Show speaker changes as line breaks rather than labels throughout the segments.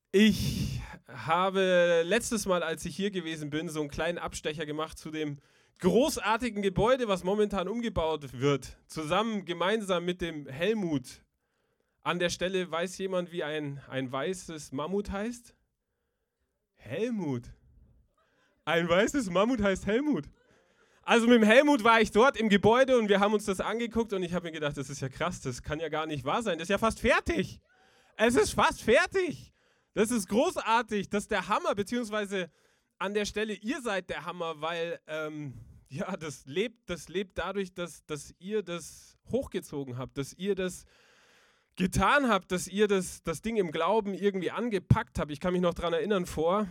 Ich habe letztes Mal, als ich hier gewesen bin, so einen kleinen Abstecher gemacht zu dem großartigen Gebäude, was momentan umgebaut wird. Gemeinsam mit dem Helmut. An der Stelle weiß jemand, wie ein weißes Mammut heißt? Helmut. Ein weißes Mammut heißt Helmut. Also mit dem Helmut war ich dort im Gebäude und wir haben uns das angeguckt und ich habe mir gedacht, das ist ja krass, das kann ja gar nicht wahr sein. Das ist ja fast fertig. Es ist fast fertig. Das ist großartig, das ist der Hammer, beziehungsweise an der Stelle, ihr seid der Hammer, weil das lebt dadurch, dass ihr das hochgezogen habt, dass ihr das getan habt, dass ihr das Ding im Glauben irgendwie angepackt habt. Ich kann mich noch daran erinnern, vor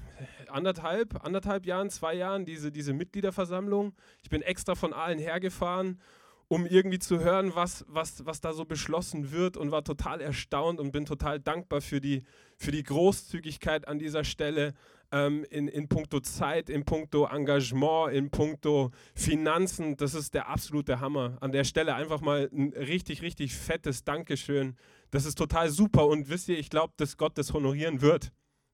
anderthalb Jahren, 2 Jahren, diese Mitgliederversammlung. Ich bin extra von Aalen hergefahren, um irgendwie zu hören, was da so beschlossen wird und war total erstaunt und bin total dankbar für die Großzügigkeit an dieser Stelle in puncto Zeit, in puncto Engagement, in puncto Finanzen. Das ist der absolute Hammer. An der Stelle einfach mal ein richtig, richtig fettes Dankeschön. Das ist total super und wisst ihr, ich glaube, dass Gott das honorieren wird.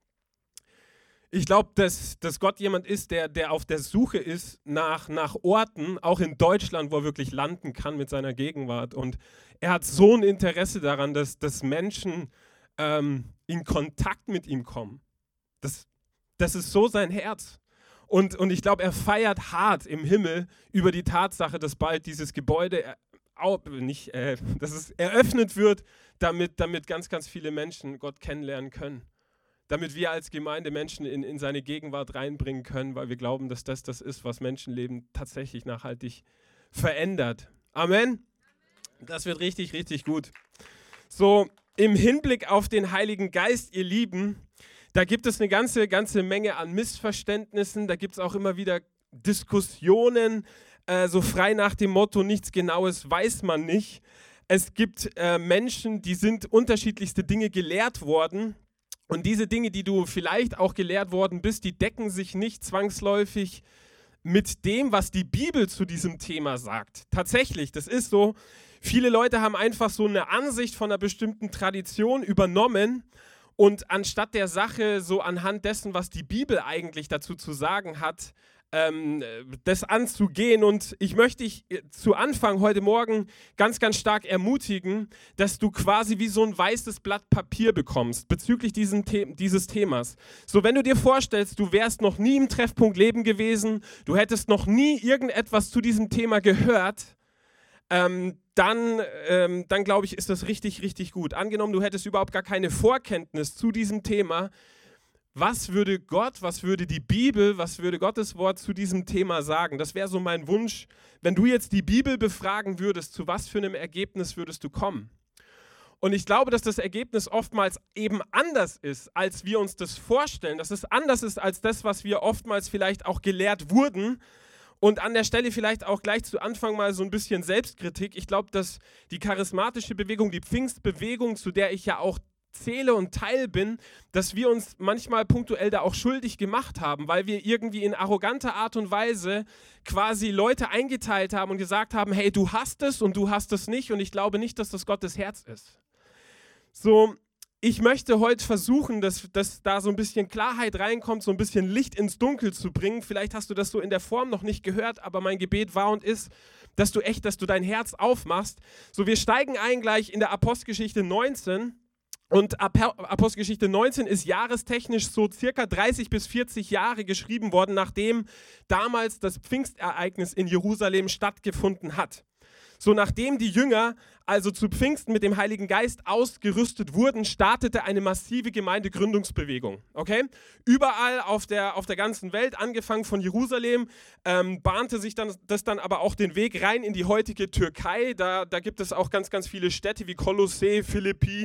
Ich glaube, dass Gott jemand ist, der auf der Suche ist nach Orten, auch in Deutschland, wo er wirklich landen kann mit seiner Gegenwart. Und er hat so ein Interesse daran, dass Menschen in Kontakt mit ihm kommen. Das ist so sein Herz. Und ich glaube, er feiert hart im Himmel über die Tatsache, dass bald dieses Gebäude dass es eröffnet wird, damit ganz, ganz viele Menschen Gott kennenlernen können. Damit wir als Gemeinde Menschen in seine Gegenwart reinbringen können, weil wir glauben, dass das ist, was Menschenleben tatsächlich nachhaltig verändert. Amen? Das wird richtig, richtig gut. So, im Hinblick auf den Heiligen Geist, ihr Lieben, da gibt es eine ganze Menge an Missverständnissen, da gibt es auch immer wieder Diskussionen, so frei nach dem Motto, nichts Genaues weiß man nicht. Es gibt Menschen, die sind unterschiedlichste Dinge gelehrt worden. Und diese Dinge, die du vielleicht auch gelehrt worden bist, die decken sich nicht zwangsläufig mit dem, was die Bibel zu diesem Thema sagt. Tatsächlich, das ist so. Viele Leute haben einfach so eine Ansicht von einer bestimmten Tradition übernommen und anstatt der Sache so anhand dessen, was die Bibel eigentlich dazu zu sagen hat, das anzugehen. Und ich möchte dich zu Anfang heute Morgen ganz, ganz stark ermutigen, dass du quasi wie so ein weißes Blatt Papier bekommst bezüglich dieses Themas. So, wenn du dir vorstellst, du wärst noch nie im Treffpunkt Leben gewesen, du hättest noch nie irgendetwas zu diesem Thema gehört, dann glaube ich, ist das richtig, richtig gut. Angenommen, du hättest überhaupt gar keine Vorkenntnis zu diesem Thema. Was würde Gott, was würde die Bibel, was würde Gottes Wort zu diesem Thema sagen? Das wäre so mein Wunsch, wenn du jetzt die Bibel befragen würdest, zu was für einem Ergebnis würdest du kommen? Und ich glaube, dass das Ergebnis oftmals eben anders ist, als wir uns das vorstellen. Dass es anders ist als das, was wir oftmals vielleicht auch gelehrt wurden. Und an der Stelle vielleicht auch gleich zu Anfang mal so ein bisschen Selbstkritik. Ich glaube, dass die charismatische Bewegung, die Pfingstbewegung, zu der ich ja auch zähle und Teil bin, dass wir uns manchmal punktuell da auch schuldig gemacht haben, weil wir irgendwie in arroganter Art und Weise quasi Leute eingeteilt haben und gesagt haben, hey, du hast es und du hast es nicht und ich glaube nicht, dass das Gottes Herz ist. So, ich möchte heute versuchen, dass da so ein bisschen Klarheit reinkommt, so ein bisschen Licht ins Dunkel zu bringen. Vielleicht hast du das so in der Form noch nicht gehört, aber mein Gebet war und ist, dass du dein Herz aufmachst. So, wir steigen ein gleich in der Apostelgeschichte 19. Und Apostelgeschichte 19 ist jahrestechnisch so circa 30 bis 40 Jahre geschrieben worden, nachdem damals das Pfingstereignis in Jerusalem stattgefunden hat. So, nachdem die Jünger also zu Pfingsten mit dem Heiligen Geist ausgerüstet wurden, startete eine massive Gemeindegründungsbewegung. Okay? Überall auf der ganzen Welt, angefangen von Jerusalem, bahnte sich das dann aber auch den Weg rein in die heutige Türkei. Da gibt es auch ganz, ganz viele Städte wie Kolossee, Philippi,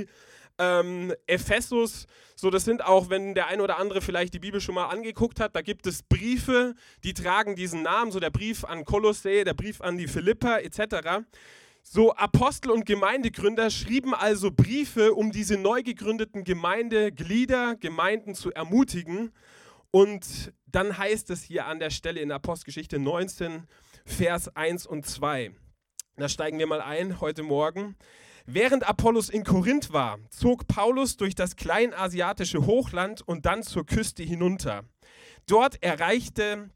Ephesus, so das sind auch, wenn der ein oder andere vielleicht die Bibel schon mal angeguckt hat, da gibt es Briefe, die tragen diesen Namen, so der Brief an Kolossee, der Brief an die Philipper etc. So Apostel und Gemeindegründer schrieben also Briefe, um diese neu gegründeten Gemeinden zu ermutigen. Und dann heißt es hier an der Stelle in der Apostelgeschichte 19, Vers 1 und 2. Da steigen wir mal ein heute Morgen. Während Apollos in Korinth war, zog Paulus durch das kleinasiatische Hochland und dann zur Küste hinunter. Dort er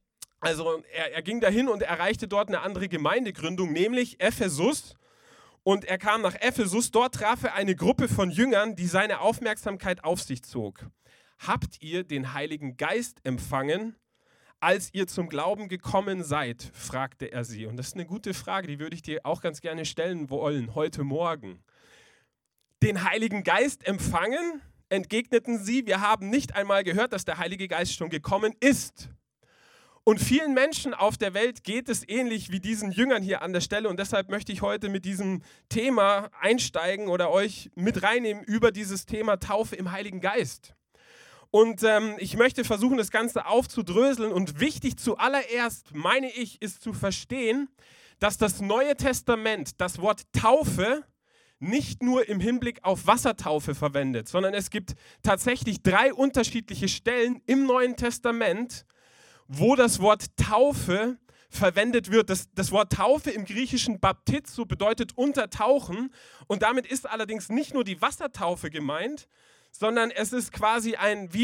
ging dahin und erreichte dort eine andere Gemeindegründung, nämlich Ephesus. Und er kam nach Ephesus, dort traf er eine Gruppe von Jüngern, die seine Aufmerksamkeit auf sich zog. Habt ihr den Heiligen Geist empfangen, als ihr zum Glauben gekommen seid? Fragte er sie. Und das ist eine gute Frage, die würde ich dir auch ganz gerne stellen wollen, heute Morgen. Den Heiligen Geist empfangen? Entgegneten sie, wir haben nicht einmal gehört, dass der Heilige Geist schon gekommen ist. Und vielen Menschen auf der Welt geht es ähnlich wie diesen Jüngern hier an der Stelle. Und deshalb möchte ich heute mit diesem Thema einsteigen oder euch mit reinnehmen über dieses Thema Taufe im Heiligen Geist. Und ich möchte versuchen, das Ganze aufzudröseln. Und wichtig zuallererst, meine ich, ist zu verstehen, dass das Neue Testament das Wort Taufe nicht nur im Hinblick auf Wassertaufe verwendet, sondern es gibt tatsächlich 3 unterschiedliche Stellen im Neuen Testament, wo das Wort Taufe verwendet wird. Das Wort Taufe im Griechischen Baptizo bedeutet untertauchen und damit ist allerdings nicht nur die Wassertaufe gemeint, sondern es ist quasi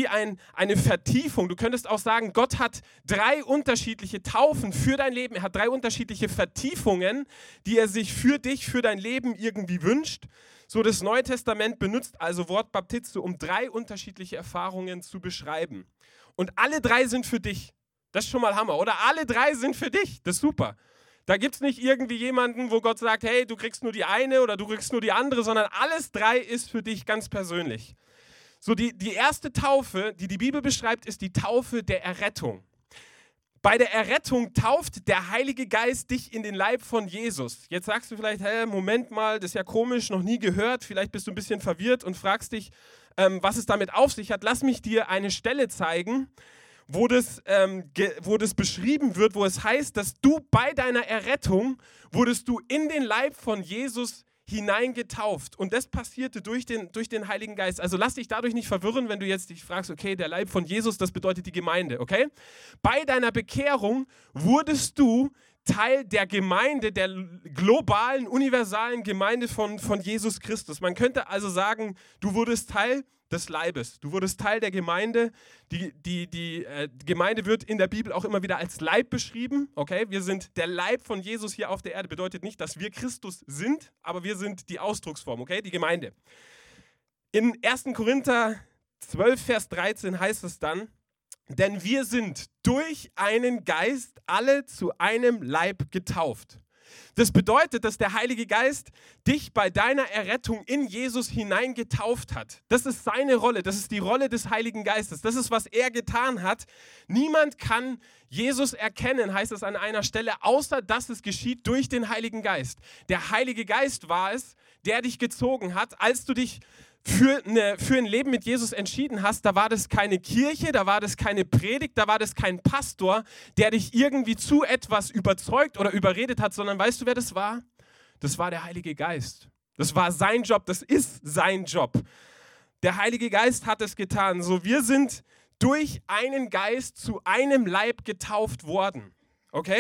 eine Vertiefung. Du könntest auch sagen, Gott hat 3 unterschiedliche Taufen für dein Leben. Er hat 3 unterschiedliche Vertiefungen, die er sich für dich, für dein Leben irgendwie wünscht. So, das Neue Testament benutzt also Wort Baptizo, um 3 unterschiedliche Erfahrungen zu beschreiben. Und alle 3 sind für dich. Das ist schon mal Hammer, oder? Alle 3 sind für dich. Das ist super. Da gibt es nicht irgendwie jemanden, wo Gott sagt, hey, du kriegst nur die eine oder du kriegst nur die andere, sondern alles 3 ist für dich ganz persönlich. So, die erste Taufe, die die Bibel beschreibt, ist die Taufe der Errettung. Bei der Errettung tauft der Heilige Geist dich in den Leib von Jesus. Jetzt sagst du vielleicht, hey, Moment mal, das ist ja komisch, noch nie gehört. Vielleicht bist du ein bisschen verwirrt und fragst dich, was es damit auf sich hat. Lass mich dir eine Stelle zeigen, wo das beschrieben wird, wo es heißt, dass du bei deiner Errettung wurdest du in den Leib von Jesus hineingetauft. Und das passierte durch den Heiligen Geist. Also lass dich dadurch nicht verwirren, wenn du jetzt dich fragst, okay, der Leib von Jesus, das bedeutet die Gemeinde, okay? Bei deiner Bekehrung wurdest du Teil der Gemeinde, der globalen, universalen Gemeinde von Jesus Christus. Man könnte also sagen, du wurdest Teil des Leibes. Du wurdest Teil der Gemeinde. Die Gemeinde wird in der Bibel auch immer wieder als Leib beschrieben. Okay, wir sind der Leib von Jesus hier auf der Erde. Bedeutet nicht, dass wir Christus sind, aber wir sind die Ausdrucksform, okay, die Gemeinde. In 1. Korinther 12, Vers 13 heißt es dann, denn wir sind durch einen Geist alle zu einem Leib getauft. Das bedeutet, dass der Heilige Geist dich bei deiner Errettung in Jesus hineingetauft hat. Das ist seine Rolle, das ist die Rolle des Heiligen Geistes. Das ist, was er getan hat. Niemand kann Jesus erkennen, heißt es an einer Stelle, außer dass es geschieht durch den Heiligen Geist. Der Heilige Geist war es, der dich gezogen hat, als du dich für ein Leben mit Jesus entschieden hast. Da war das keine Kirche, da war das keine Predigt, da war das kein Pastor, der dich irgendwie zu etwas überzeugt oder überredet hat, sondern weißt du, wer das war? Das war der Heilige Geist. Das war sein Job, das ist sein Job. Der Heilige Geist hat es getan. So, wir sind durch einen Geist zu einem Leib getauft worden. Okay?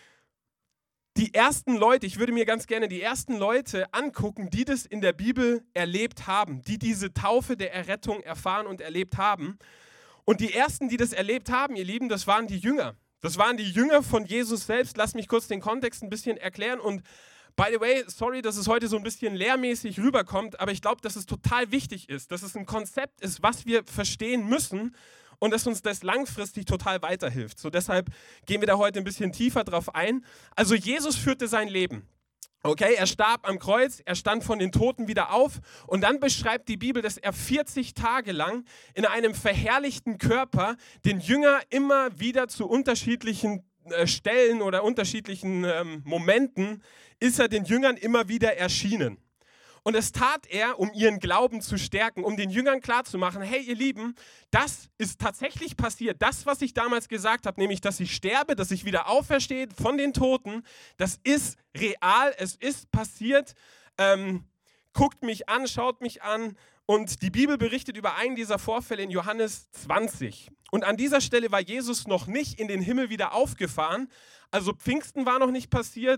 Die ersten Leute, ich würde mir ganz gerne die ersten Leute angucken, die das in der Bibel erlebt haben, die diese Taufe der Errettung erfahren und erlebt haben. Und die ersten, die das erlebt haben, ihr Lieben, das waren die Jünger. Das waren die Jünger von Jesus selbst. Lass mich kurz den Kontext ein bisschen erklären. Und by the way, sorry, dass es heute so ein bisschen lehrmäßig rüberkommt, aber ich glaube, dass es total wichtig ist, dass es ein Konzept ist, was wir verstehen müssen, und dass uns das langfristig total weiterhilft. So, deshalb gehen wir da heute ein bisschen tiefer drauf ein. Also Jesus führte sein Leben. Okay, er starb am Kreuz, er stand von den Toten wieder auf und dann beschreibt die Bibel, dass er 40 Tage lang in einem verherrlichten Körper den Jünger immer wieder zu unterschiedlichen Stellen oder unterschiedlichen Momenten ist er den Jüngern immer wieder erschienen. Und das tat er, um ihren Glauben zu stärken, um den Jüngern klarzumachen, hey ihr Lieben, das ist tatsächlich passiert. Das, was ich damals gesagt habe, nämlich, dass ich sterbe, dass ich wieder auferstehe von den Toten, das ist real, es ist passiert. Guckt mich an, schaut mich an. Und die Bibel berichtet über einen dieser Vorfälle in Johannes 20. Und an dieser Stelle war Jesus noch nicht in den Himmel wieder aufgefahren. Also Pfingsten war noch nicht passiert.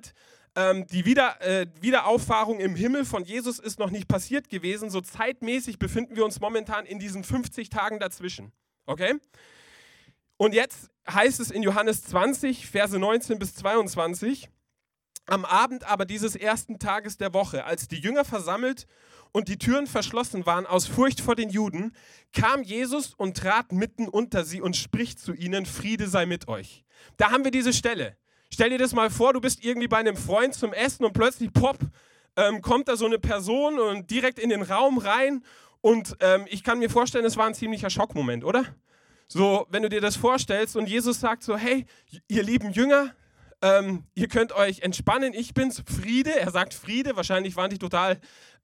Die Wiederauffahrung im Himmel von Jesus ist noch nicht passiert gewesen. So zeitmäßig befinden wir uns momentan in diesen 50 Tagen dazwischen. Okay? Und jetzt heißt es in Johannes 20, Verse 19 bis 22, am Abend aber dieses ersten Tages der Woche, als die Jünger versammelt und die Türen verschlossen waren aus Furcht vor den Juden, kam Jesus und trat mitten unter sie und spricht zu ihnen, Friede sei mit euch. Da haben wir diese Stelle. Stell dir das mal vor, du bist irgendwie bei einem Freund zum Essen und plötzlich, kommt da so eine Person und direkt in den Raum rein und ich kann mir vorstellen, es war ein ziemlicher Schockmoment, oder? So, wenn du dir das vorstellst und Jesus sagt so, hey, ihr lieben Jünger, ihr könnt euch entspannen, ich bin's, Friede. Er sagt Friede, wahrscheinlich waren die total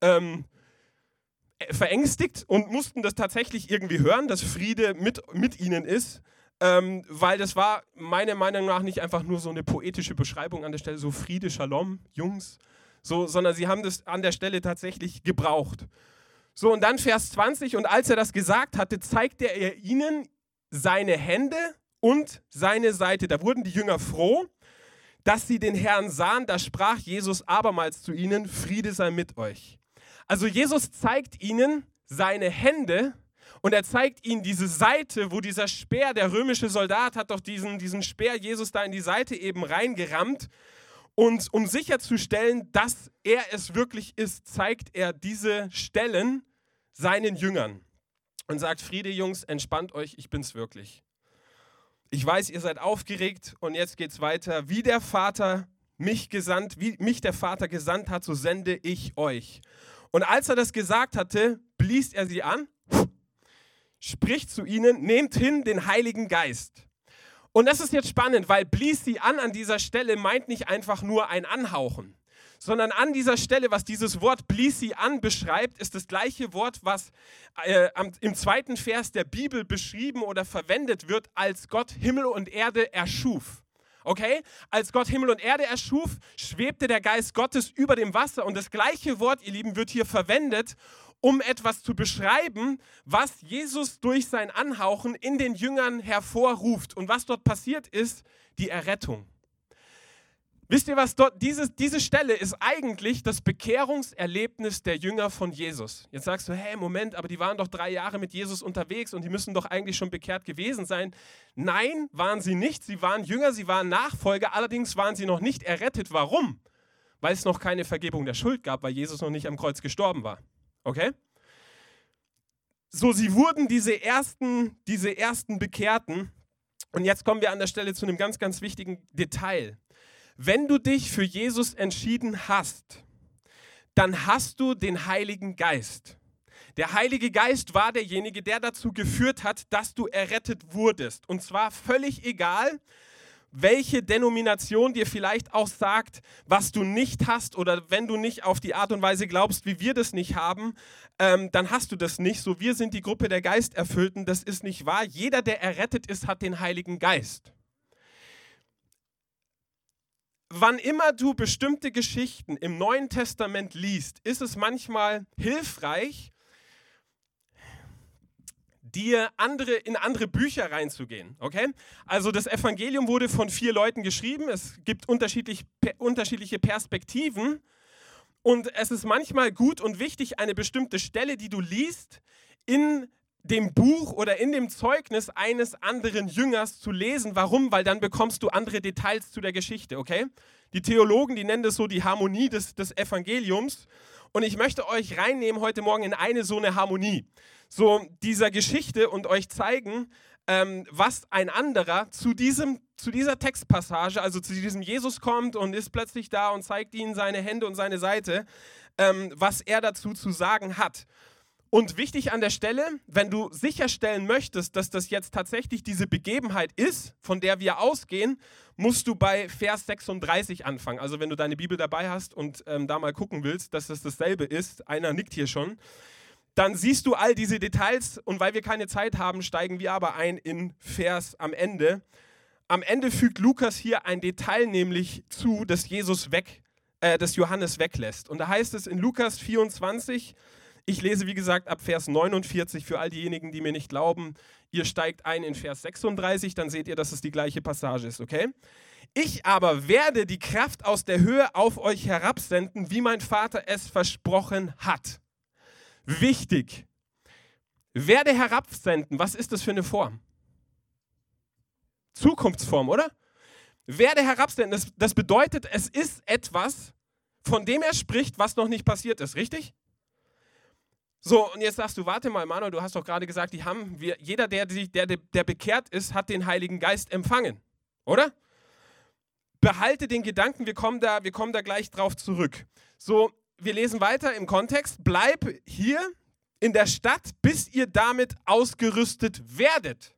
verängstigt und mussten das tatsächlich irgendwie hören, dass Friede mit ihnen ist, weil das war meiner Meinung nach nicht einfach nur so eine poetische Beschreibung an der Stelle, so Friede, Shalom, Jungs, so, sondern sie haben das an der Stelle tatsächlich gebraucht. So, und dann Vers 20, und als er das gesagt hatte, zeigte er ihnen seine Hände und seine Seite. Da wurden die Jünger froh, dass sie den Herrn sahen. Da sprach Jesus abermals zu ihnen, Friede sei mit euch. Also Jesus zeigt ihnen seine Hände und er zeigt ihnen diese Seite, wo dieser Speer, der römische Soldat hat doch diesen Speer Jesus da in die Seite eben reingerammt. Und um sicherzustellen, dass er es wirklich ist, zeigt er diese Stellen seinen Jüngern und sagt, Friede, Jungs, entspannt euch, ich bin's wirklich. Ich weiß, ihr seid aufgeregt und jetzt geht's weiter. Wie der Vater mich der Vater gesandt hat, so sende ich euch. Und als er das gesagt hatte, blies er sie an, spricht zu ihnen, nehmt hin den Heiligen Geist. Und das ist jetzt spannend, weil blies sie an dieser Stelle meint nicht einfach nur ein Anhauchen, sondern an dieser Stelle, was dieses Wort blies sie an beschreibt, ist das gleiche Wort, was im 2. Vers der Bibel beschrieben oder verwendet wird, als Gott Himmel und Erde erschuf. Okay? Als Gott Himmel und Erde erschuf, schwebte der Geist Gottes über dem Wasser. Und das gleiche Wort, ihr Lieben, wird hier verwendet, um etwas zu beschreiben, was Jesus durch sein Anhauchen in den Jüngern hervorruft. Und was dort passiert ist, die Errettung. Wisst ihr, was dort, diese Stelle ist eigentlich das Bekehrungserlebnis der Jünger von Jesus. Jetzt sagst du, hey, Moment, aber die waren doch 3 Jahre mit Jesus unterwegs und die müssen doch eigentlich schon bekehrt gewesen sein. Nein, waren sie nicht. Sie waren Jünger, sie waren Nachfolger, allerdings waren sie noch nicht errettet. Warum? Weil es noch keine Vergebung der Schuld gab, weil Jesus noch nicht am Kreuz gestorben war. Okay? So, sie wurden diese ersten Bekehrten. Und jetzt kommen wir an der Stelle zu einem ganz, ganz wichtigen Detail. Wenn du dich für Jesus entschieden hast, dann hast du den Heiligen Geist. Der Heilige Geist war derjenige, der dazu geführt hat, dass du errettet wurdest. Und zwar völlig egal, welche Denomination dir vielleicht auch sagt, was du nicht hast, oder wenn du nicht auf die Art und Weise glaubst, wie wir das nicht haben, dann hast du das nicht. So, wir sind die Gruppe der Geisterfüllten, das ist nicht wahr. Jeder, der errettet ist, hat den Heiligen Geist. Wann immer du bestimmte Geschichten im Neuen Testament liest, ist es manchmal hilfreich, dir in andere Bücher reinzugehen. Okay? Also das Evangelium wurde von 4 Leuten geschrieben, es gibt unterschiedliche Perspektiven und es ist manchmal gut und wichtig, eine bestimmte Stelle, die du liest, in dem Buch oder in dem Zeugnis eines anderen Jüngers zu lesen. Warum? Weil dann bekommst du andere Details zu der Geschichte, okay? Die Theologen, die nennen das so die Harmonie des Evangeliums. Und ich möchte euch reinnehmen heute Morgen in so eine Harmonie. So dieser Geschichte und euch zeigen, was ein anderer zu dieser Textpassage, also zu diesem Jesus kommt und ist plötzlich da und zeigt ihnen seine Hände und seine Seite, was er dazu zu sagen hat. Und wichtig an der Stelle, wenn du sicherstellen möchtest, dass das jetzt tatsächlich diese Begebenheit ist, von der wir ausgehen, musst du bei Vers 36 anfangen. Also wenn du deine Bibel dabei hast und da mal gucken willst, dass das dasselbe ist, einer nickt hier schon, dann siehst du all diese Details und weil wir keine Zeit haben, steigen wir aber ein in Vers am Ende. Am Ende fügt Lukas hier ein Detail nämlich zu, das Johannes weglässt. Und da heißt es in Lukas 24, ich lese, wie gesagt, ab Vers 49 für all diejenigen, die mir nicht glauben. Ihr steigt ein in Vers 36, dann seht ihr, dass es die gleiche Passage ist, okay? Ich aber werde die Kraft aus der Höhe auf euch herabsenden, wie mein Vater es versprochen hat. Wichtig. Werde herabsenden, was ist das für eine Form? Zukunftsform, oder? Werde herabsenden, das bedeutet, es ist etwas, von dem er spricht, was noch nicht passiert ist, richtig? So, und jetzt sagst du, warte mal, Manuel, du hast doch gerade gesagt, jeder, der bekehrt ist, hat den Heiligen Geist empfangen, oder? Behalte den Gedanken, wir kommen da gleich drauf zurück. So, wir lesen weiter im Kontext. Bleib hier in der Stadt, bis ihr damit ausgerüstet werdet.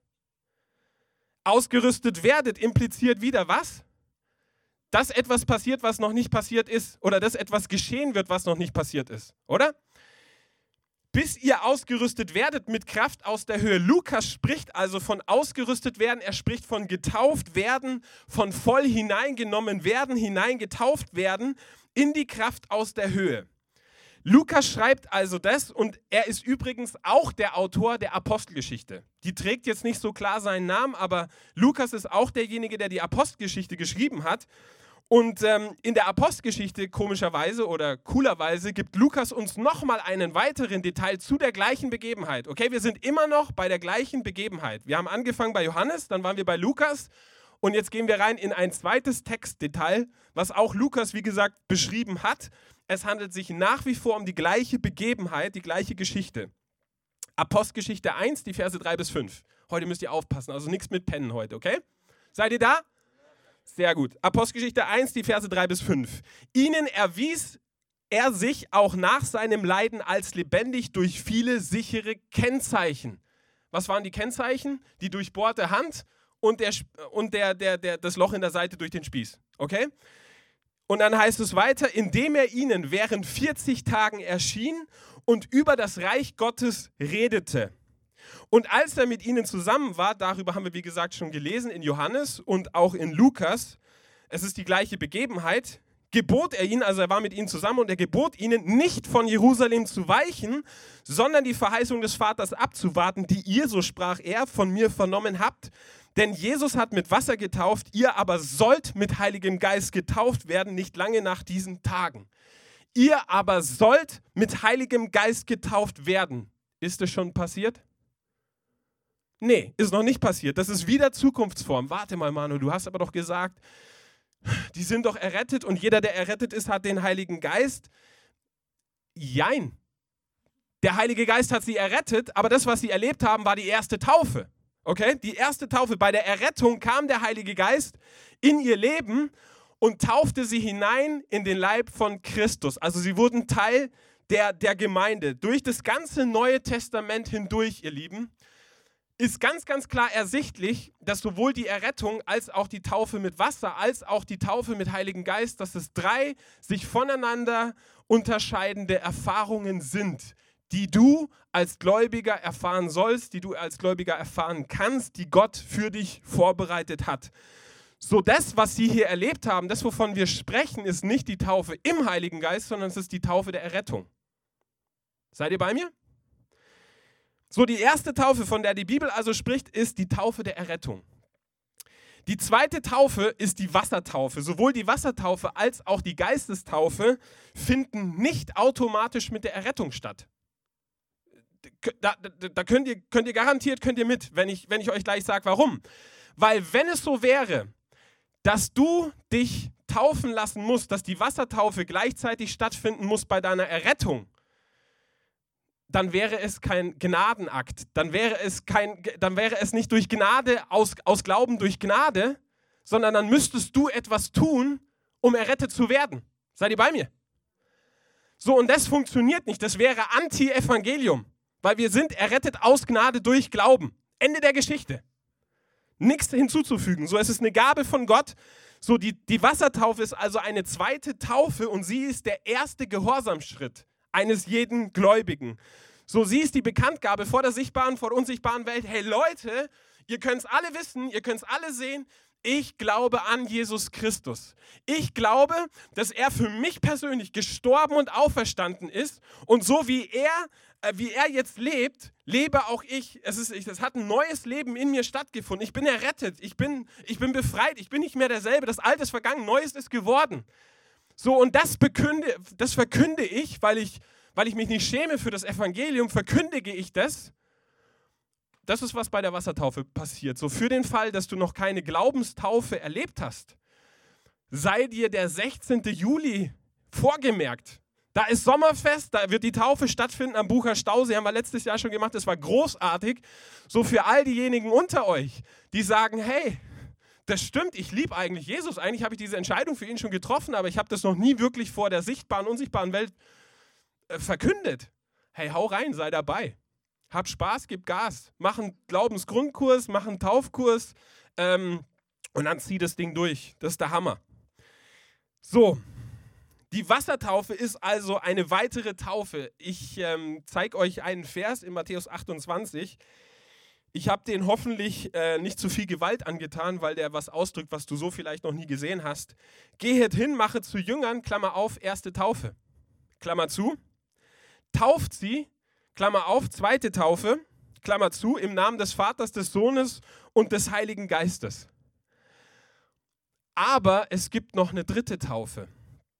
Ausgerüstet werdet impliziert wieder was? Dass etwas passiert, was noch nicht passiert ist. Oder dass etwas geschehen wird, was noch nicht passiert ist. Oder? Bis ihr ausgerüstet werdet mit Kraft aus der Höhe. Lukas spricht also von ausgerüstet werden, er spricht von getauft werden, von voll hineingenommen werden, hineingetauft werden in die Kraft aus der Höhe. Lukas schreibt also das und er ist übrigens auch der Autor der Apostelgeschichte. Die trägt jetzt nicht so klar seinen Namen, aber Lukas ist auch derjenige, der die Apostelgeschichte geschrieben hat. Und in der Apostelgeschichte, komischerweise oder coolerweise, gibt Lukas uns nochmal einen weiteren Detail zu der gleichen Begebenheit. Okay, wir sind immer noch bei der gleichen Begebenheit. Wir haben angefangen bei Johannes, dann waren wir bei Lukas und jetzt gehen wir rein in ein zweites Textdetail, was auch Lukas, wie gesagt, beschrieben hat. Es handelt sich nach wie vor um die gleiche Begebenheit, die gleiche Geschichte. Apostelgeschichte 1, die Verse 3 bis 5. Heute müsst ihr aufpassen, also nichts mit Pennen heute, okay? Seid ihr da? Sehr gut. Apostelgeschichte 1, die Verse 3 bis 5. Ihnen erwies er sich auch nach seinem Leiden als lebendig durch viele sichere Kennzeichen. Was waren die Kennzeichen? Die durchbohrte Hand und das Loch in der Seite durch den Spieß. Okay? Und dann heißt es weiter, indem er ihnen während 40 Tagen erschien und über das Reich Gottes redete. Und als er mit ihnen zusammen war, darüber haben wir wie gesagt schon gelesen in Johannes und auch in Lukas, es ist die gleiche Begebenheit, gebot er ihnen, also er war mit ihnen zusammen und er gebot ihnen, nicht von Jerusalem zu weichen, sondern die Verheißung des Vaters abzuwarten, die ihr, so sprach er, von mir vernommen habt. Denn Jesus hat mit Wasser getauft, ihr aber sollt mit Heiligem Geist getauft werden, nicht lange nach diesen Tagen. Ihr aber sollt mit Heiligem Geist getauft werden. Ist es schon passiert? Nee, ist noch nicht passiert. Das ist wieder Zukunftsform. Warte mal, Manu, du hast aber doch gesagt, die sind doch errettet und jeder, der errettet ist, hat den Heiligen Geist. Jein. Der Heilige Geist hat sie errettet, aber das, was sie erlebt haben, war die erste Taufe. Okay? Die erste Taufe. Bei der Errettung kam der Heilige Geist in ihr Leben und taufte sie hinein in den Leib von Christus. Also sie wurden Teil der Gemeinde. Durch das ganze Neue Testament hindurch, ihr Lieben, ist ganz, ganz klar ersichtlich, dass sowohl die Errettung als auch die Taufe mit Wasser, als auch die Taufe mit Heiligen Geist, dass es 3 sich voneinander unterscheidende Erfahrungen sind, die du als Gläubiger erfahren sollst, die du als Gläubiger erfahren kannst, die Gott für dich vorbereitet hat. So das, was sie hier erlebt haben, das, wovon wir sprechen, ist nicht die Taufe im Heiligen Geist, sondern es ist die Taufe der Errettung. Seid ihr bei mir? So, die erste Taufe, von der die Bibel also spricht, ist die Taufe der Errettung. Die zweite Taufe ist die Wassertaufe. Sowohl die Wassertaufe als auch die Geistestaufe finden nicht automatisch mit der Errettung statt. Da könnt ihr garantiert mit, wenn ich euch gleich sage, warum. Weil wenn es so wäre, dass du dich taufen lassen musst, dass die Wassertaufe gleichzeitig stattfinden muss bei deiner Errettung, dann wäre es kein Gnadenakt. Dann wäre es nicht durch Gnade, aus Glauben durch Gnade, sondern dann müsstest du etwas tun, um errettet zu werden. Seid ihr bei mir? So, und das funktioniert nicht. Das wäre Anti-Evangelium, weil wir sind errettet aus Gnade durch Glauben. Ende der Geschichte. Nichts hinzuzufügen. So, es ist eine Gabe von Gott. So, die Wassertaufe ist also eine zweite Taufe und sie ist der erste Gehorsamsschritt eines jeden Gläubigen. So, sie ist die Bekanntgabe vor der sichtbaren, vor der unsichtbaren Welt. Hey Leute, ihr könnt es alle wissen, ihr könnt es alle sehen, ich glaube an Jesus Christus. Ich glaube, dass er für mich persönlich gestorben und auferstanden ist. Und so wie er jetzt lebt, lebe auch ich. Es hat ein neues Leben in mir stattgefunden. Ich bin errettet, ich bin befreit, ich bin nicht mehr derselbe. Das Alte ist vergangen, Neues ist geworden. So, und das verkünde ich, weil ich mich nicht schäme für das Evangelium, verkündige ich das. Das ist, was bei der Wassertaufe passiert. So, für den Fall, dass du noch keine Glaubenstaufe erlebt hast, sei dir der 16. Juli vorgemerkt. Da ist Sommerfest, da wird die Taufe stattfinden am Bucher Stausee, haben wir letztes Jahr schon gemacht, das war großartig. So für all diejenigen unter euch, die sagen, hey, das stimmt, ich liebe eigentlich Jesus, eigentlich habe ich diese Entscheidung für ihn schon getroffen, aber ich habe das noch nie wirklich vor der sichtbaren, unsichtbaren Welt verkündet. Hey, hau rein, sei dabei. Hab Spaß, gib Gas, mach einen Glaubensgrundkurs, mach einen Taufkurs und dann zieh das Ding durch. Das ist der Hammer. So, die Wassertaufe ist also eine weitere Taufe. Ich zeige euch einen Vers in Matthäus 28. Ich habe den hoffentlich nicht zu viel Gewalt angetan, weil der was ausdrückt, was du so vielleicht noch nie gesehen hast. Gehet hin, mache zu Jüngern, Klammer auf, erste Taufe, Klammer zu. Tauft sie, Klammer auf, zweite Taufe, Klammer zu, im Namen des Vaters, des Sohnes und des Heiligen Geistes. Aber es gibt noch eine dritte Taufe.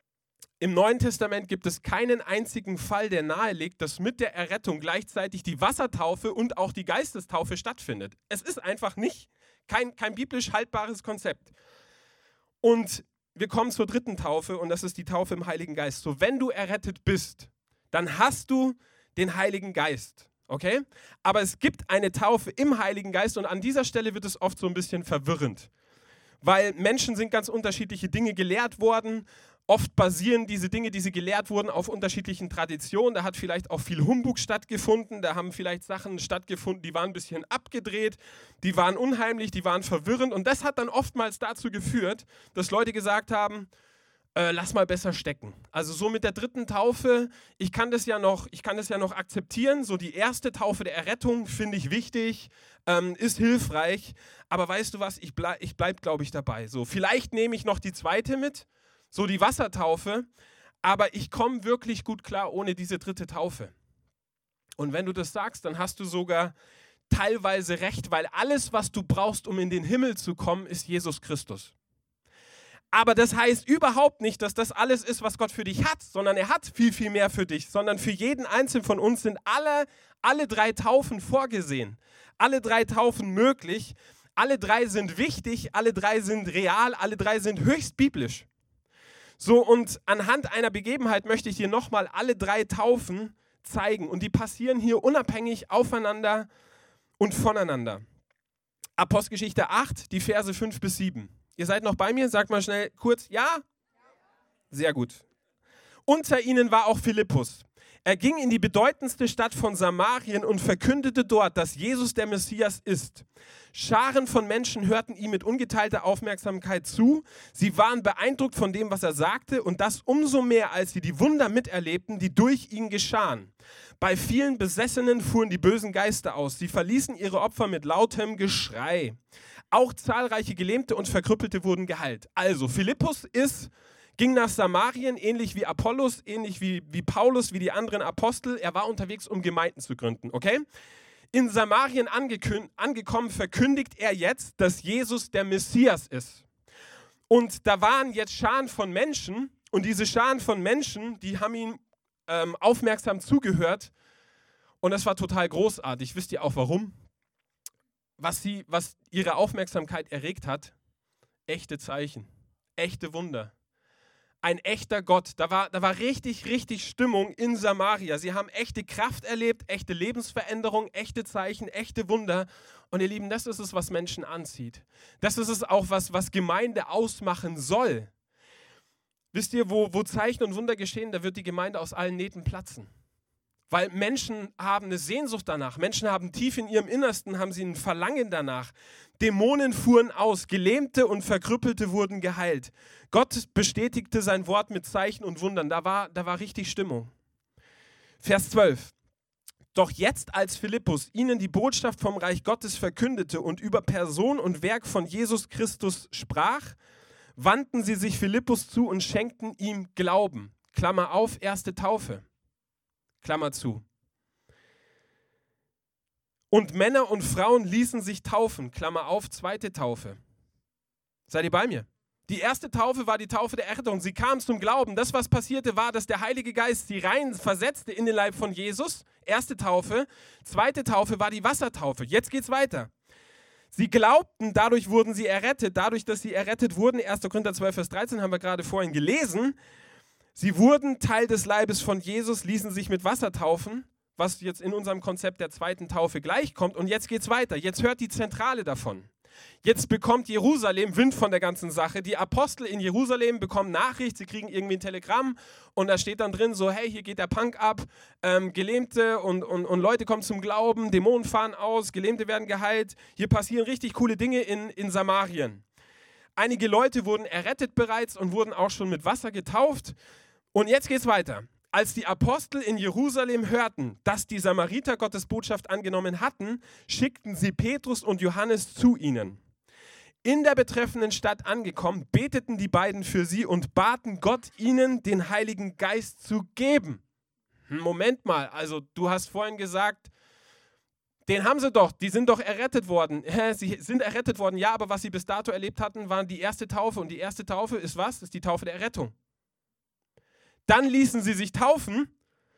Im Neuen Testament gibt es keinen einzigen Fall, der nahelegt, dass mit der Errettung gleichzeitig die Wassertaufe und auch die Geistestaufe stattfindet. Es ist einfach nicht kein biblisch haltbares Konzept. Und wir kommen zur dritten Taufe und das ist die Taufe im Heiligen Geist. So, wenn du errettet bist, dann hast du den Heiligen Geist, okay? Aber es gibt eine Taufe im Heiligen Geist und an dieser Stelle wird es oft so ein bisschen verwirrend, weil Menschen sind ganz unterschiedliche Dinge gelehrt worden. Oft basieren diese Dinge, die sie gelehrt wurden, auf unterschiedlichen Traditionen. Da hat vielleicht auch viel Humbug stattgefunden, da haben vielleicht Sachen stattgefunden, die waren ein bisschen abgedreht, die waren unheimlich, die waren verwirrend und das hat dann oftmals dazu geführt, dass Leute gesagt haben, lass mal besser stecken. Also so mit der dritten Taufe, ich kann das ja noch akzeptieren. So die erste Taufe der Errettung finde ich wichtig, ist hilfreich. Aber weißt du was, ich bleib, glaube ich, dabei. So, vielleicht nehme ich noch die zweite mit, so die Wassertaufe. Aber ich komme wirklich gut klar ohne diese dritte Taufe. Und wenn du das sagst, dann hast du sogar teilweise recht, weil alles, was du brauchst, um in den Himmel zu kommen, ist Jesus Christus. Aber das heißt überhaupt nicht, dass das alles ist, was Gott für dich hat, sondern er hat viel, viel mehr für dich, sondern für jeden Einzelnen von uns sind alle drei Taufen vorgesehen. Alle drei Taufen möglich, alle drei sind wichtig, alle drei sind real, alle drei sind höchst biblisch. So, und anhand einer Begebenheit möchte ich dir nochmal alle drei Taufen zeigen und die passieren hier unabhängig aufeinander und voneinander. Apostelgeschichte 8, die Verse 5 bis 7. Ihr seid noch bei mir? Sagt mal schnell kurz, ja? Sehr gut. Unter ihnen war auch Philippus. Er ging in die bedeutendste Stadt von Samarien und verkündete dort, dass Jesus der Messias ist. Scharen von Menschen hörten ihm mit ungeteilter Aufmerksamkeit zu. Sie waren beeindruckt von dem, was er sagte und das umso mehr, als sie die Wunder miterlebten, die durch ihn geschahen. Bei vielen Besessenen fuhren die bösen Geister aus. Sie verließen ihre Opfer mit lautem Geschrei. Auch zahlreiche Gelähmte und Verkrüppelte wurden geheilt. Also, Philippus ging nach Samarien, ähnlich wie Apollos, ähnlich wie Paulus, wie die anderen Apostel. Er war unterwegs, um Gemeinden zu gründen, okay? In Samarien angekommen, verkündigt er jetzt, dass Jesus der Messias ist. Und da waren jetzt Scharen von Menschen und diese Scharen von Menschen, die haben ihm aufmerksam zugehört und das war total großartig. Wisst ihr auch warum? Was ihre Aufmerksamkeit erregt hat? Echte Zeichen, echte Wunder. Ein echter Gott. Da war richtig, richtig Stimmung in Samaria. Sie haben echte Kraft erlebt, echte Lebensveränderung, echte Zeichen, echte Wunder. Und ihr Lieben, das ist es, was Menschen anzieht. Das ist es auch, was Gemeinde ausmachen soll. Wisst ihr, wo Zeichen und Wunder geschehen, da wird die Gemeinde aus allen Nähten platzen. Weil Menschen haben eine Sehnsucht danach. Menschen haben tief in ihrem Innersten, haben sie ein Verlangen danach. Dämonen fuhren aus, Gelähmte und Verkrüppelte wurden geheilt. Gott bestätigte sein Wort mit Zeichen und Wundern. Da war richtig Stimmung. Vers 12. Doch jetzt, als Philippus ihnen die Botschaft vom Reich Gottes verkündete und über Person und Werk von Jesus Christus sprach, wandten sie sich Philippus zu und schenkten ihm Glauben. Klammer auf, erste Taufe. Klammer zu. Und Männer und Frauen ließen sich taufen. Klammer auf, zweite Taufe. Seid ihr bei mir? Die erste Taufe war die Taufe der Errettung. Sie kamen zum Glauben. Das, was passierte, war, dass der Heilige Geist sie rein versetzte in den Leib von Jesus. Erste Taufe. Zweite Taufe war die Wassertaufe. Jetzt geht's weiter. Sie glaubten, dadurch wurden sie errettet. Dadurch, dass sie errettet wurden, 1. Korinther 12, Vers 13 haben wir gerade vorhin gelesen. Sie wurden Teil des Leibes von Jesus, ließen sich mit Wasser taufen, was jetzt in unserem Konzept der zweiten Taufe gleichkommt. Und jetzt geht's weiter. Jetzt hört die Zentrale davon. Jetzt bekommt Jerusalem Wind von der ganzen Sache. Die Apostel in Jerusalem bekommen Nachricht, sie kriegen irgendwie ein Telegramm und da steht dann drin so, hey, hier geht der Punk ab, Gelähmte und Leute kommen zum Glauben, Dämonen fahren aus, Gelähmte werden geheilt. Hier passieren richtig coole Dinge in Samarien. Einige Leute wurden errettet bereits und wurden auch schon mit Wasser getauft. Und jetzt geht's weiter. Als die Apostel in Jerusalem hörten, dass die Samariter Gottes Botschaft angenommen hatten, schickten sie Petrus und Johannes zu ihnen. In der betreffenden Stadt angekommen, beteten die beiden für sie und baten Gott, ihnen den Heiligen Geist zu geben. Moment mal, also du hast vorhin gesagt, den haben sie doch, die sind doch errettet worden. Sie sind errettet worden, ja, aber was sie bis dato erlebt hatten, war die erste Taufe. Und die erste Taufe ist was? Ist die Taufe der Errettung. Dann ließen sie sich taufen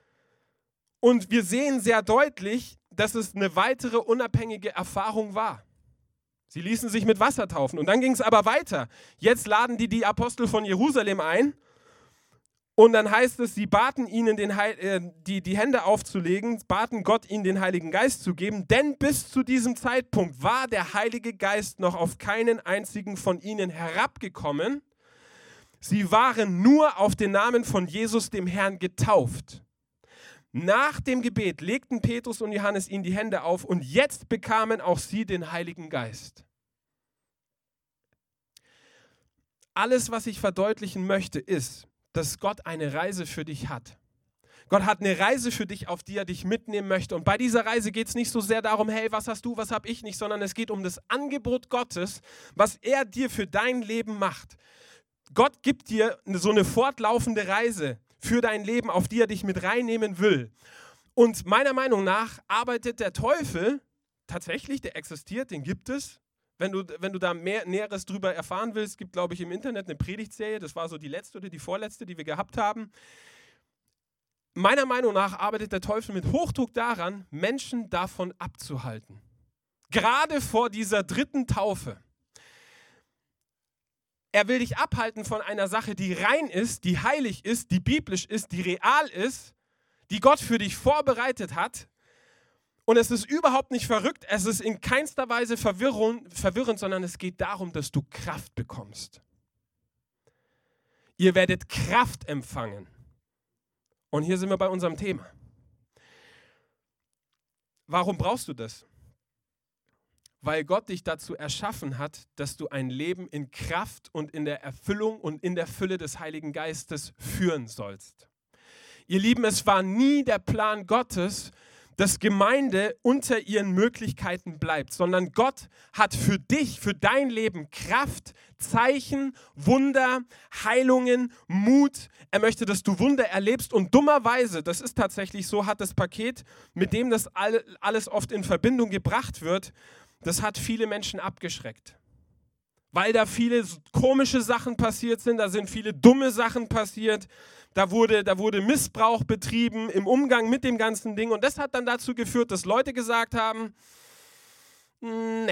und wir sehen sehr deutlich, dass es eine weitere unabhängige Erfahrung war. Sie ließen sich mit Wasser taufen und dann ging es aber weiter. Jetzt laden die Apostel von Jerusalem ein und dann heißt es, sie baten ihnen die Hände aufzulegen, baten Gott, ihnen den Heiligen Geist zu geben, denn bis zu diesem Zeitpunkt war der Heilige Geist noch auf keinen einzigen von ihnen herabgekommen. Sie waren nur auf den Namen von Jesus, dem Herrn, getauft. Nach dem Gebet legten Petrus und Johannes ihnen die Hände auf und jetzt bekamen auch sie den Heiligen Geist. Alles, was ich verdeutlichen möchte, ist, dass Gott eine Reise für dich hat. Gott hat eine Reise für dich, auf die er dich mitnehmen möchte. Und bei dieser Reise geht es nicht so sehr darum, hey, was hast du, was habe ich nicht, sondern es geht um das Angebot Gottes, was er dir für dein Leben macht. Gott gibt dir so eine fortlaufende Reise für dein Leben, auf die er dich mit reinnehmen will. Und meiner Meinung nach arbeitet der Teufel tatsächlich, der existiert, den gibt es. Wenn du da Näheres drüber erfahren willst, gibt, glaube ich, im Internet eine Predigtserie, das war so die letzte oder die vorletzte, die wir gehabt haben. Meiner Meinung nach arbeitet der Teufel mit Hochdruck daran, Menschen davon abzuhalten. Gerade vor dieser dritten Taufe. Er will dich abhalten von einer Sache, die rein ist, die heilig ist, die biblisch ist, die real ist, die Gott für dich vorbereitet hat. Und es ist überhaupt nicht verrückt, es ist in keinster Weise verwirrend, sondern es geht darum, dass du Kraft bekommst. Ihr werdet Kraft empfangen. Und hier sind wir bei unserem Thema. Warum brauchst du das? Weil Gott dich dazu erschaffen hat, dass du ein Leben in Kraft und in der Erfüllung und in der Fülle des Heiligen Geistes führen sollst. Ihr Lieben, es war nie der Plan Gottes, dass Gemeinde unter ihren Möglichkeiten bleibt, sondern Gott hat für dich, für dein Leben Kraft, Zeichen, Wunder, Heilungen, Mut. Er möchte, dass du Wunder erlebst und dummerweise, das ist tatsächlich so, hat das Paket, mit dem das alles oft in Verbindung gebracht wird, das hat viele Menschen abgeschreckt. Weil da viele komische Sachen passiert sind, da sind viele dumme Sachen passiert, da wurde Missbrauch betrieben im Umgang mit dem ganzen Ding und das hat dann dazu geführt, dass Leute gesagt haben, nee.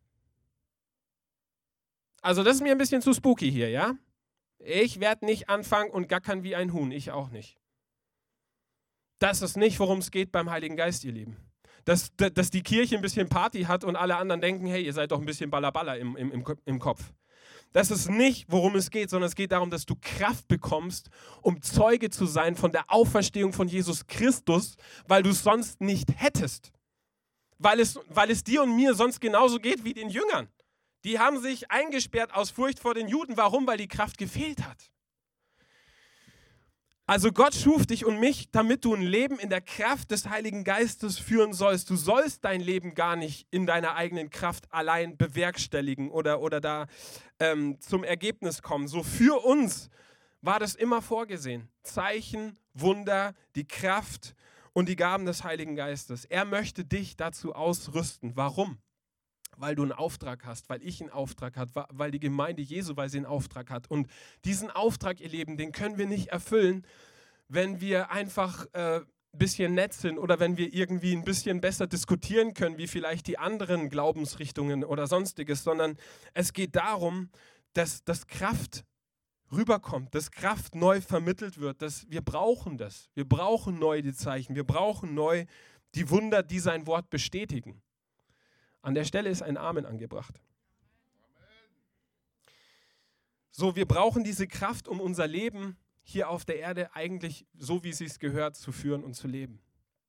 Also das ist mir ein bisschen zu spooky hier, ja? Ich werde nicht anfangen und gackern wie ein Huhn, ich auch nicht. Das ist nicht, worum es geht beim Heiligen Geist, ihr Lieben. Dass die Kirche ein bisschen Party hat und alle anderen denken, hey, ihr seid doch ein bisschen Ballaballa im Kopf. Das ist nicht, worum es geht, sondern es geht darum, dass du Kraft bekommst, um Zeuge zu sein von der Auferstehung von Jesus Christus, weil du es sonst nicht hättest. Weil es dir und mir sonst genauso geht wie den Jüngern. Die haben sich eingesperrt aus Furcht vor den Juden. Warum? Weil die Kraft gefehlt hat. Also Gott schuf dich und mich, damit du ein Leben in der Kraft des Heiligen Geistes führen sollst. Du sollst dein Leben gar nicht in deiner eigenen Kraft allein bewerkstelligen oder da zum Ergebnis kommen. So für uns war das immer vorgesehen. Zeichen, Wunder, die Kraft und die Gaben des Heiligen Geistes. Er möchte dich dazu ausrüsten. Warum? Weil du einen Auftrag hast, weil ich einen Auftrag habe, weil die Gemeinde Jesu, weil sie einen Auftrag hat. Und diesen Auftrag, ihr Lieben, den können wir nicht erfüllen, wenn wir einfach ein bisschen nett sind oder wenn wir irgendwie ein bisschen besser diskutieren können, wie vielleicht die anderen Glaubensrichtungen oder sonstiges, sondern es geht darum, dass Kraft rüberkommt, dass Kraft neu vermittelt wird. Wir brauchen das. Wir brauchen neu die Zeichen. Wir brauchen neu die Wunder, die sein Wort bestätigen. An der Stelle ist ein Amen angebracht. So, wir brauchen diese Kraft, um unser Leben hier auf der Erde eigentlich so, wie es sich gehört, zu führen und zu leben.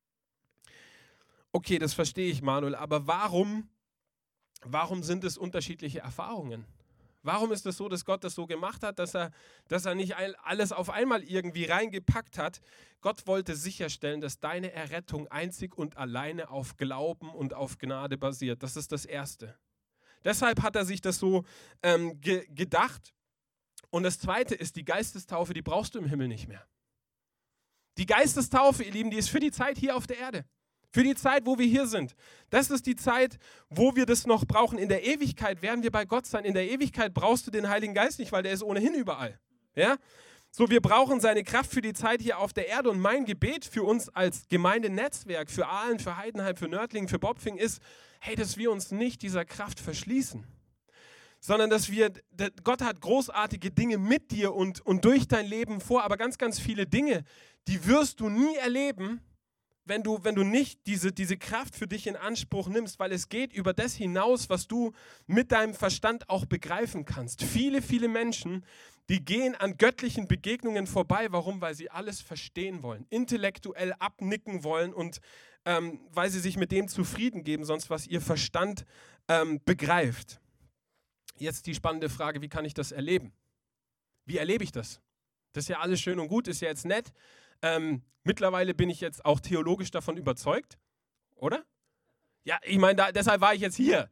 Okay, das verstehe ich, Manuel, aber warum sind es unterschiedliche Erfahrungen? Warum ist es so, dass Gott das so gemacht hat, dass er nicht alles auf einmal irgendwie reingepackt hat? Gott wollte sicherstellen, dass deine Errettung einzig und alleine auf Glauben und auf Gnade basiert. Das ist das Erste. Deshalb hat er sich das so gedacht. Und das Zweite ist, die Geistestaufe, die brauchst du im Himmel nicht mehr. Die Geistestaufe, ihr Lieben, die ist für die Zeit hier auf der Erde. Für die Zeit, wo wir hier sind. Das ist die Zeit, wo wir das noch brauchen. In der Ewigkeit werden wir bei Gott sein. In der Ewigkeit brauchst du den Heiligen Geist nicht, weil der ist ohnehin überall. Ja? So, wir brauchen seine Kraft für die Zeit hier auf der Erde. Und mein Gebet für uns als Gemeindenetzwerk, für Aalen, für Heidenheim, für Nördlingen, für Bopfing ist, hey, dass wir uns nicht dieser Kraft verschließen. Sondern Gott hat großartige Dinge mit dir und durch dein Leben vor. Aber ganz, ganz viele Dinge, die wirst du nie erleben, wenn du nicht diese Kraft für dich in Anspruch nimmst, weil es geht über das hinaus, was du mit deinem Verstand auch begreifen kannst. Viele, viele Menschen, die gehen an göttlichen Begegnungen vorbei. Warum? Weil sie alles verstehen wollen, intellektuell abnicken wollen und weil sie sich mit dem zufrieden geben, sonst was ihr Verstand begreift. Jetzt die spannende Frage, wie kann ich das erleben? Wie erlebe ich das? Das ist ja alles schön und gut, ist ja jetzt nett. Mittlerweile bin ich jetzt auch theologisch davon überzeugt, oder? Ja, ich meine, deshalb war ich jetzt hier.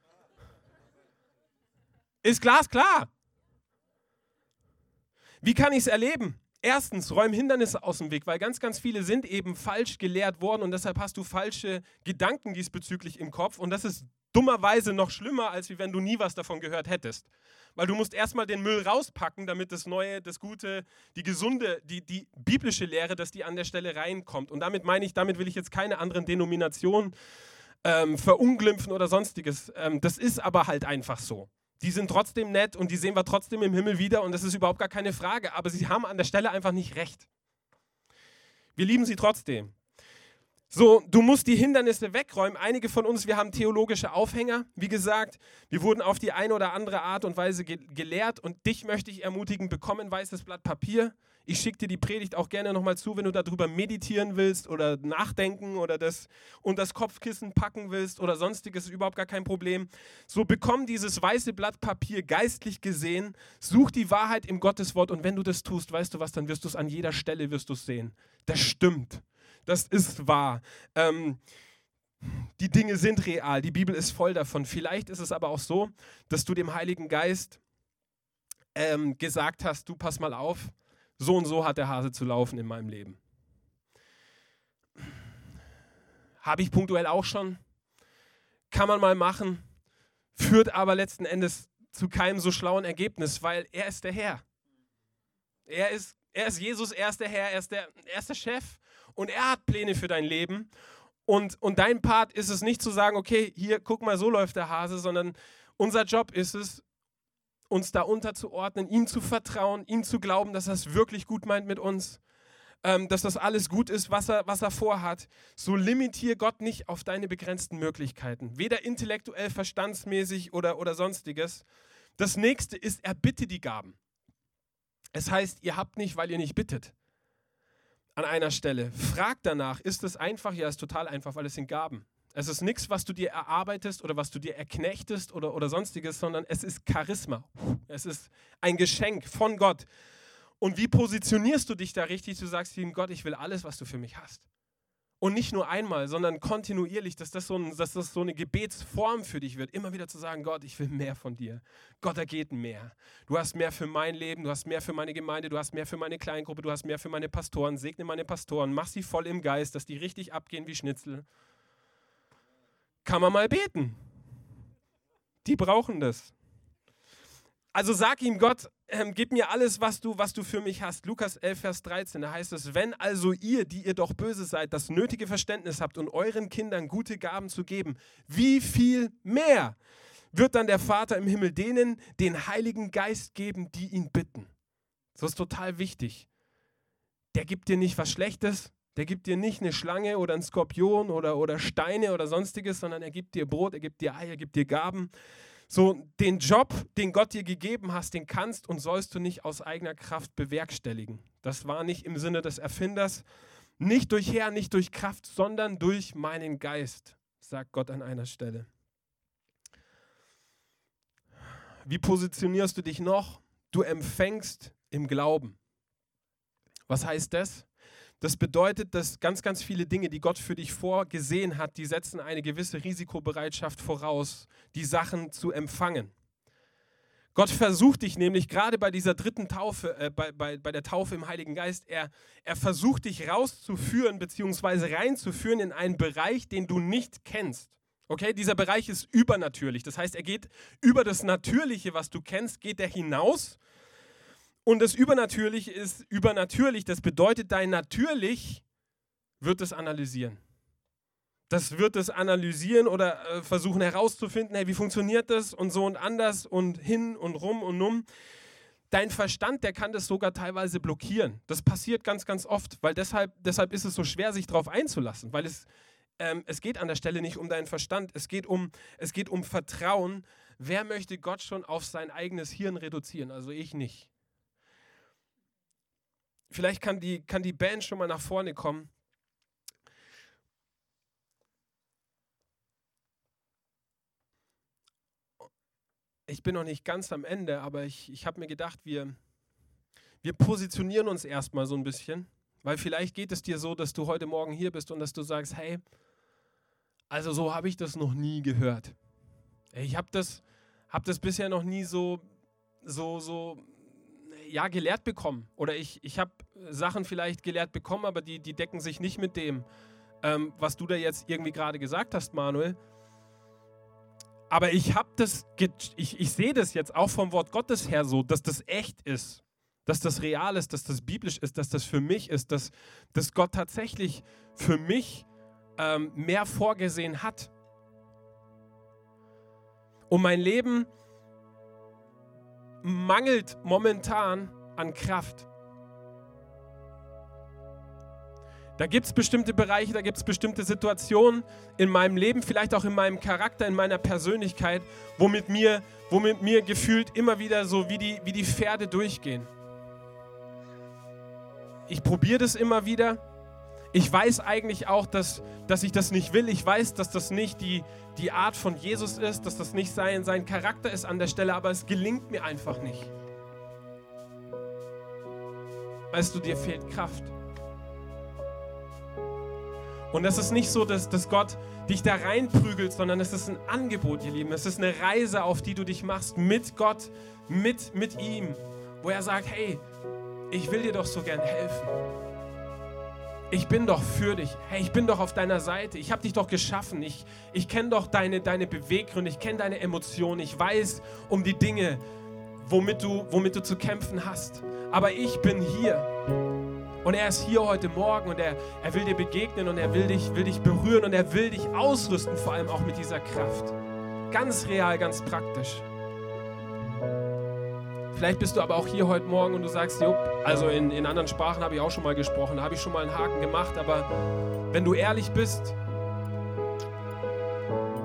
Ist glasklar. Wie kann ich es erleben? Erstens, räum Hindernisse aus dem Weg, weil ganz, ganz viele sind eben falsch gelehrt worden und deshalb hast du falsche Gedanken diesbezüglich im Kopf und das ist dummerweise noch schlimmer, als wenn du nie was davon gehört hättest. Weil du musst erstmal den Müll rauspacken, damit das Neue, das Gute, die gesunde, die biblische Lehre, dass die an der Stelle reinkommt. Und damit will ich jetzt keine anderen Denominationen verunglimpfen oder sonstiges. Das ist aber halt einfach so. Die sind trotzdem nett und die sehen wir trotzdem im Himmel wieder und das ist überhaupt gar keine Frage. Aber sie haben an der Stelle einfach nicht recht. Wir lieben sie trotzdem. So, du musst die Hindernisse wegräumen. Einige von uns, wir haben theologische Aufhänger. Wie gesagt, wir wurden auf die eine oder andere Art und Weise gelehrt und dich möchte ich ermutigen, bekomm ein weißes Blatt Papier. Ich schicke dir die Predigt auch gerne nochmal zu, wenn du darüber meditieren willst oder nachdenken oder das unter das Kopfkissen packen willst oder sonstiges, ist überhaupt gar kein Problem. So, bekomm dieses weiße Blatt Papier geistlich gesehen, such die Wahrheit im Gotteswort und wenn du das tust, weißt du was, dann wirst du es an jeder Stelle sehen. Das stimmt. Das ist wahr. Die Dinge sind real. Die Bibel ist voll davon. Vielleicht ist es aber auch so, dass du dem Heiligen Geist gesagt hast, du pass mal auf, so und so hat der Hase zu laufen in meinem Leben. Habe ich punktuell auch schon. Kann man mal machen. Führt aber letzten Endes zu keinem so schlauen Ergebnis, weil er ist der Herr. Er ist Jesus, er ist der Herr, er ist der Chef. Und er hat Pläne für dein Leben. Und dein Part ist es nicht zu sagen, okay, hier, guck mal, so läuft der Hase, sondern unser Job ist es, uns da unterzuordnen, ihm zu vertrauen, ihm zu glauben, dass er es wirklich gut meint mit uns, dass das alles gut ist, was er vorhat. So limitiere Gott nicht auf deine begrenzten Möglichkeiten, weder intellektuell, verstandsmäßig oder sonstiges. Das Nächste ist, erbitte die Gaben. Es heißt, ihr habt nicht, weil ihr nicht bittet. An einer Stelle. Frag danach, ist es einfach? Ja, ist total einfach, weil es sind Gaben. Es ist nichts, was du dir erarbeitest oder was du dir erknechtest oder sonstiges, sondern es ist Charisma. Es ist ein Geschenk von Gott. Und wie positionierst du dich da richtig? Du sagst ihm, Gott, ich will alles, was du für mich hast. Und nicht nur einmal, sondern kontinuierlich, dass das so eine Gebetsform für dich wird. Immer wieder zu sagen, Gott, ich will mehr von dir. Gott, da geht mehr. Du hast mehr für mein Leben, du hast mehr für meine Gemeinde, du hast mehr für meine Kleingruppe, du hast mehr für meine Pastoren. Segne meine Pastoren, mach sie voll im Geist, dass die richtig abgehen wie Schnitzel. Kann man mal beten. Die brauchen das. Also sag ihm, Gott, gib mir alles, was du für mich hast. Lukas 11, Vers 13, da heißt es, wenn also ihr, die ihr doch böse seid, das nötige Verständnis habt und euren Kindern gute Gaben zu geben, wie viel mehr wird dann der Vater im Himmel denen den Heiligen Geist geben, die ihn bitten? Das ist total wichtig. Der gibt dir nicht was Schlechtes, der gibt dir nicht eine Schlange oder einen Skorpion oder Steine oder sonstiges, sondern er gibt dir Brot, er gibt dir Eier, er gibt dir Gaben. So, den Job, den Gott dir gegeben hast, den kannst und sollst du nicht aus eigener Kraft bewerkstelligen. Das war nicht im Sinne des Erfinders, nicht durch Heer, nicht durch Kraft, sondern durch meinen Geist, sagt Gott an einer Stelle. Wie positionierst du dich noch? Du empfängst im Glauben. Was heißt das? Das bedeutet, dass ganz, ganz viele Dinge, die Gott für dich vorgesehen hat, die setzen eine gewisse Risikobereitschaft voraus, die Sachen zu empfangen. Gott versucht dich nämlich gerade bei dieser dritten Taufe, bei der Taufe im Heiligen Geist, er versucht dich rauszuführen bzw. reinzuführen in einen Bereich, den du nicht kennst. Okay, dieser Bereich ist übernatürlich. Das heißt, er geht über das Natürliche, was du kennst, geht er hinaus. Und das Übernatürliche ist übernatürlich, das bedeutet, dein Natürlich wird es analysieren. Das wird es analysieren oder versuchen herauszufinden, hey, wie funktioniert das und so und anders und hin und rum und um. Dein Verstand, der kann das sogar teilweise blockieren. Das passiert ganz, ganz oft, weil deshalb ist es so schwer, sich darauf einzulassen, weil es geht an der Stelle nicht um deinen Verstand, es geht um Vertrauen. Wer möchte Gott schon auf sein eigenes Hirn reduzieren? Also ich nicht. Vielleicht kann die Band schon mal nach vorne kommen. Ich bin noch nicht ganz am Ende, aber ich habe mir gedacht, wir positionieren uns erstmal so ein bisschen, weil vielleicht geht es dir so, dass du heute Morgen hier bist und dass du sagst, hey, also so habe ich das noch nie gehört. Ich habe das bisher noch nie so gelehrt bekommen. Oder ich habe Sachen vielleicht gelehrt bekommen, aber die decken sich nicht mit dem, was du da jetzt irgendwie gerade gesagt hast, Manuel. Aber ich sehe das jetzt auch vom Wort Gottes her so, dass das echt ist, dass das real ist, dass das biblisch ist, dass das für mich ist, dass Gott tatsächlich für mich mehr vorgesehen hat. Und mein Leben mangelt momentan an Kraft. Da gibt es bestimmte Bereiche, da gibt es bestimmte Situationen in meinem Leben, vielleicht auch in meinem Charakter, in meiner Persönlichkeit, womit mir gefühlt immer wieder so wie die Pferde durchgehen. Ich probiere das immer wieder. Ich weiß eigentlich auch, dass ich das nicht will. Ich weiß, dass das nicht die Art von Jesus ist, dass das nicht sein Charakter ist an der Stelle, aber es gelingt mir einfach nicht. Weißt du, dir fehlt Kraft. Und das ist nicht so, dass Gott dich da reinprügelt, sondern es ist ein Angebot, ihr Lieben. Es ist eine Reise, auf die du dich machst mit Gott, mit ihm, wo er sagt, hey, ich will dir doch so gern helfen. Ich bin doch für dich. Hey, ich bin doch auf deiner Seite. Ich habe dich doch geschaffen. Ich kenne doch deine Beweggründe. Ich kenne deine Emotionen. Ich weiß um die Dinge, womit du zu kämpfen hast. Aber ich bin hier. Und er ist hier heute Morgen und er will dir begegnen und er will dich berühren und er will dich ausrüsten, vor allem auch mit dieser Kraft. Ganz real, ganz praktisch. Vielleicht bist du aber auch hier heute Morgen und du sagst, also in anderen Sprachen habe ich auch schon mal gesprochen, da habe ich schon mal einen Haken gemacht, aber wenn du ehrlich bist,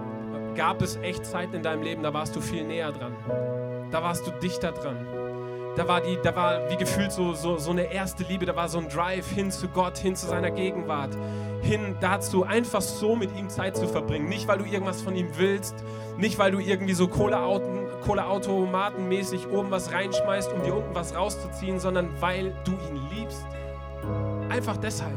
gab es echt Zeiten in deinem Leben, da warst du viel näher dran. Da warst du dichter dran. Da war wie gefühlt so eine erste Liebe, da war so ein Drive hin zu Gott, hin zu seiner Gegenwart, hin dazu, einfach so mit ihm Zeit zu verbringen. Nicht, weil du irgendwas von ihm willst, nicht, weil du irgendwie so Kohleautomatenmäßig oben was reinschmeißt, um dir unten was rauszuziehen, sondern weil du ihn liebst. Einfach deshalb.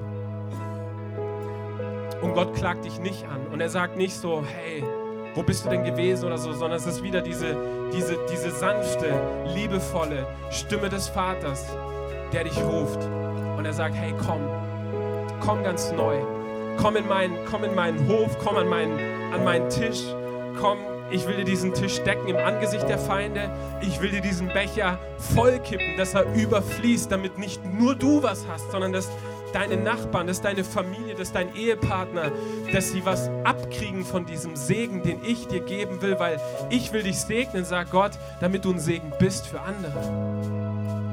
Und Gott klagt dich nicht an und er sagt nicht so, hey, wo bist du denn gewesen oder so, sondern es ist wieder diese sanfte, liebevolle Stimme des Vaters, der dich ruft. Und er sagt, hey, komm ganz neu. Komm in meinen Hof, komm an meinen Tisch. Komm, ich will dir diesen Tisch decken im Angesicht der Feinde. Ich will dir diesen Becher vollkippen, dass er überfließt, damit nicht nur du was hast, sondern dass deine Nachbarn, dass deine Familie, dass dein Ehepartner, dass sie was abkriegen von diesem Segen, den ich dir geben will, weil ich will dich segnen, sagt Gott, damit du ein Segen bist für andere.